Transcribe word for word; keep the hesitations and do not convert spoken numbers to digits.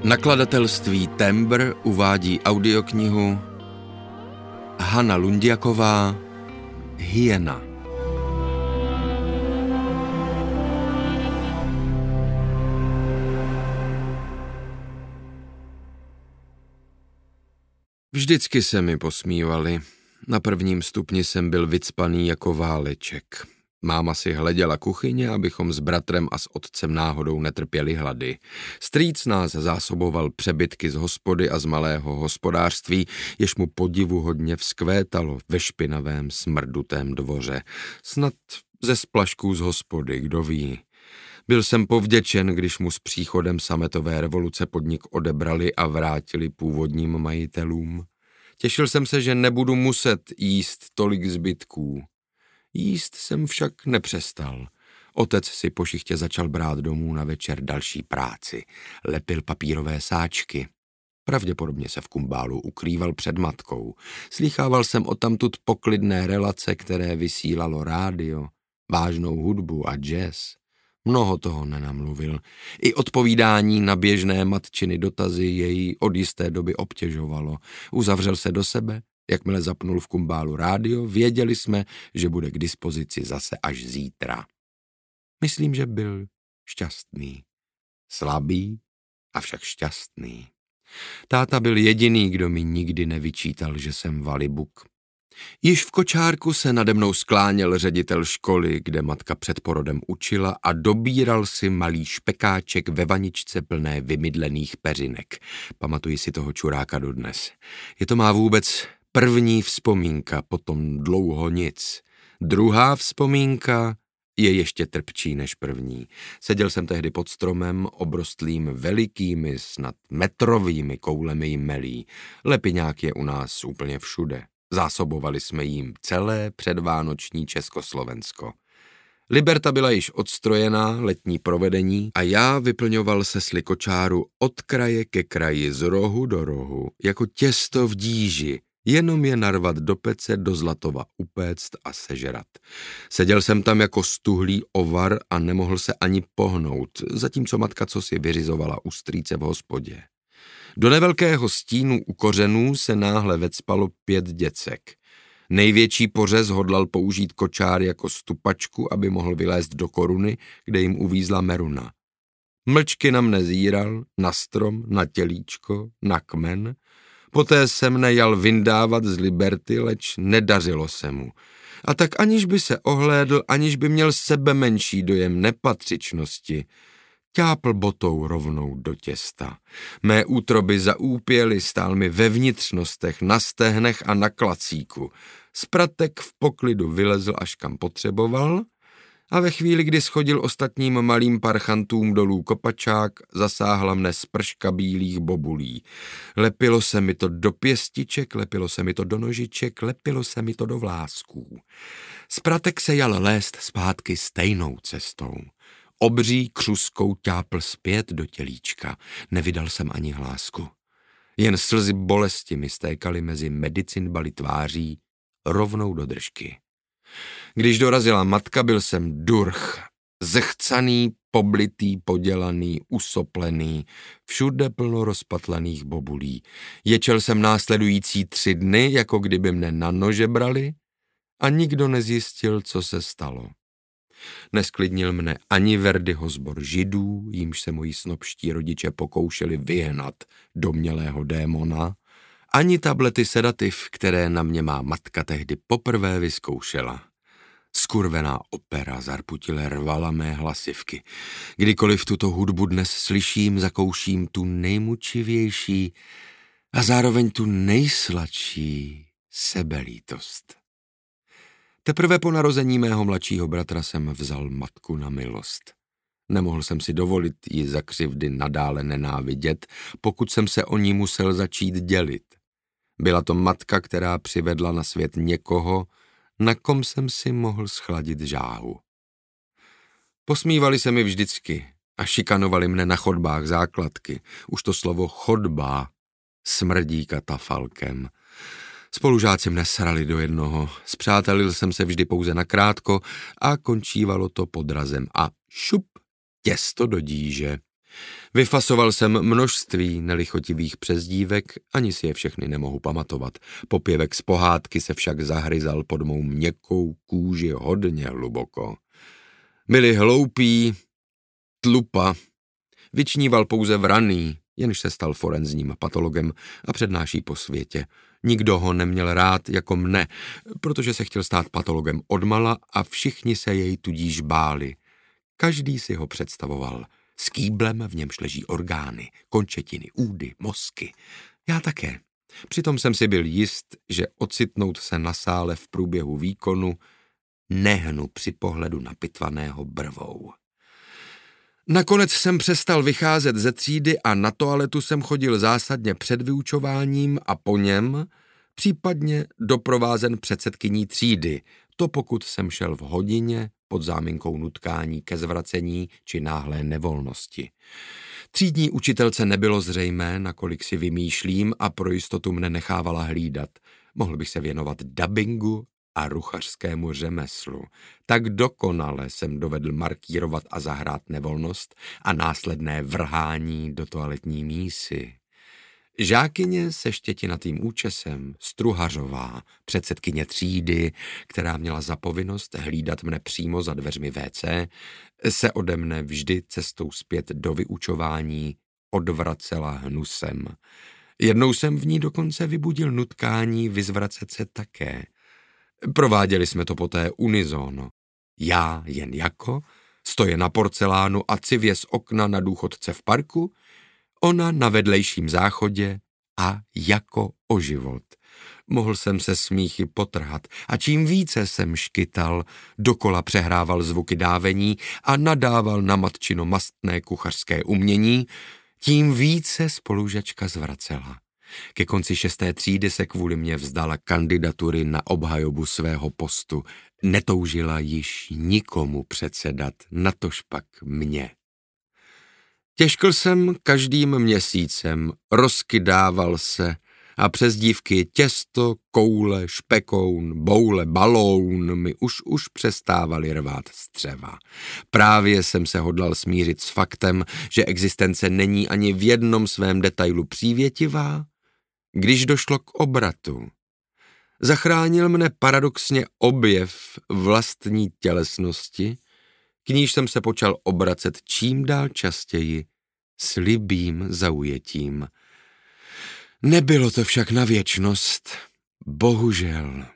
Nakladatelství Tembr uvádí audioknihu Hana Lundiaková Hyena. Vždycky se mi posmívali. Na prvním stupni jsem byl vycpaný jako váleček. Máma si hleděla kuchyně, abychom s bratrem a s otcem náhodou netrpěli hlady. Strýc nás zásoboval přebytky z hospody a z malého hospodářství, jež mu podivuhodně vzkvétalo ve špinavém smrdutém dvoře. Snad ze splašků z hospody, kdo ví. Byl jsem povděčen, když mu s příchodem sametové revoluce podnik odebrali a vrátili původním majitelům. Těšil jsem se, že nebudu muset jíst tolik zbytků. Jíst jsem však nepřestal. Otec si po šichtě začal brát domů na večer další práci. Lepil papírové sáčky. Pravděpodobně se v kumbálu ukrýval před matkou. Slýchával jsem odtamtud poklidné relace, které vysílalo rádio, vážnou hudbu a jazz. Mnoho toho nenamluvil. I odpovídání na běžné matčiny dotazy jej od jisté doby obtěžovalo. Uzavřel se do sebe. Jakmile zapnul v kumbálu rádio, věděli jsme, že bude k dispozici zase až zítra. Myslím, že byl šťastný. Slabý, avšak šťastný. Táta byl jediný, kdo mi nikdy nevyčítal, že jsem valibuk. Již v kočárku se nade mnou skláněl ředitel školy, kde matka před porodem učila, a dobíral si malý špekáček ve vaničce plné vymydlených peřinek. Pamatuji si toho čuráka dodnes. Je to má vůbec první vzpomínka, potom dlouho nic. Druhá vzpomínka je ještě trpčí než první. Seděl jsem tehdy pod stromem, obrostlým velikými, snad metrovými koulemi jmelí. Lepiňák je u nás úplně všude. Zásobovali jsme jim celé předvánoční Československo. Liberta byla již odstrojená, letní provedení, a já vyplňoval sesli kočáru od kraje ke kraji, z rohu do rohu, jako těsto v díži, jenom je narvat do pece, do zlatova upéct a sežrat. Seděl jsem tam jako stuhlý ovar a nemohl se ani pohnout, zatímco matka cosi vyřizovala u strýce v hospodě. Do nevelkého stínu u kořenů se náhle vecpalo pět děcek. Největší pořez hodlal použít kočár jako stupačku, aby mohl vylézt do koruny, kde jim uvízla meruna. Mlčky na mne zíral, na strom, na tělíčko, na kmen. Poté se mne jal vyndávat z Liberty, leč nedařilo se mu. A tak aniž by se ohlédl, aniž by měl sebe menší dojem nepatřičnosti, ťápl botou rovnou do těsta. Mé útroby zaúpěly, stál mi ve vnitřnostech, na stehnech a na klacíku. Spratek v poklidu vylezl, až kam potřeboval, a ve chvíli, kdy schodil ostatním malým parchantům dolů kopačák, zasáhla mne sprška bílých bobulí. Lepilo se mi to do pěstiček, lepilo se mi to do nožiček, lepilo se mi to do vlásků. Spratek se jal lézt zpátky stejnou cestou. Obří křuskou ťápl zpět do tělíčka. Nevydal jsem ani hlásku. Jen slzy bolesti mi stékaly mezi medicinbaly tváří rovnou do držky. Když dorazila matka, byl jsem durch, zechcaný, poblitý, podělaný, usoplený, všude plno rozpatlaných bobulí. Ječel jsem následující tři dny, jako kdyby mne na nože brali, a nikdo nezjistil, co se stalo. Nesklidnil mne ani Verdiho sbor židů, jímž se moji snobští rodiče pokoušeli vyhnat domnělého démona, ani tablety sedativ, které na mě má matka tehdy poprvé vyzkoušela. Skurvená opera zarputile rvala mé hlasivky. Kdykoliv tuto hudbu dnes slyším, zakouším tu nejmučivější a zároveň tu nejsladší sebelítost. Teprve po narození mého mladšího bratra jsem vzal matku na milost. Nemohl jsem si dovolit ji za křivdy nadále nenávidět, pokud jsem se o ní musel začít dělit. Byla to matka, která přivedla na svět někoho, na kom jsem si mohl schladit žáhu. Posmívali se mi vždycky a šikanovali mne na chodbách základky. Už to slovo chodba smrdí katafalkem. Spolužáci mne srali do jednoho, spřátelil jsem se vždy pouze nakrátko a končívalo to podrazem a šup, těsto do díže. Vyfasoval jsem množství nelichotivých přezdívek, ani si je všechny nemohu pamatovat. Popěvek z pohádky se však zahryzal pod mou měkkou kůži hodně hluboko. Byli hloupý, tlupa, vyčníval pouze vraný, jenž se stal forenzním patologem a přednáší po světě. Nikdo ho neměl rád jako mne, protože se chtěl stát patologem odmala a všichni se jej tudíž báli. Každý si ho představoval s kýblem, v němž leží orgány, končetiny, údy, mozky. Já také. Přitom jsem si byl jist, že ocitnout se na sále v průběhu výkonu nehnu při pohledu na pitvaného brvou. Nakonec jsem přestal vycházet ze třídy a na toaletu jsem chodil zásadně před vyučováním a po něm, případně doprovázen předsedkyní třídy, to pokud jsem šel v hodině pod záminkou nutkání ke zvracení či náhlé nevolnosti. Třídní učitelce nebylo zřejmé, nakolik si vymýšlím, a pro jistotu mne nechávala hlídat. Mohl bych se věnovat dabingu a ruchařskému řemeslu. Tak dokonale jsem dovedl markírovat a zahrát nevolnost a následné vrhání do toaletní mísy. Žákyně se štětinatým účesem, Struhařová, předsedkyně třídy, která měla za povinnost hlídat mne přímo za dveřmi vé cé, se ode mne vždy cestou zpět do vyučování odvracela hnusem. Jednou jsem v ní dokonce vybudil nutkání vyzvracet se také. Prováděli jsme to poté unizono. Já jen jako, stoje na porcelánu a civě z okna na důchodce v parku, ona na vedlejším záchodě a jako o život. Mohl jsem se smíchy potrhat a čím více jsem škytal, dokola přehrával zvuky dávení a nadával na matčino mastné kuchařské umění, tím více spolužačka zvracela. Ke konci šesté třídy se kvůli mě vzdala kandidatury na obhajobu svého postu. Netoužila již nikomu předsedat, natožpak mě. Těžkl jsem každým měsícem, rozkydával se a přezdívky těsto, koule, špekoun, boule, baloun mi už už přestávaly rvát střeva. Právě jsem se hodlal smířit s faktem, že existence není ani v jednom svém detailu přívětivá, když došlo k obratu. Zachránil mne paradoxně objev vlastní tělesnosti, k níž jsem se počal obracet čím dál častěji s libým zaujetím. Nebylo to však na věčnost, bohužel.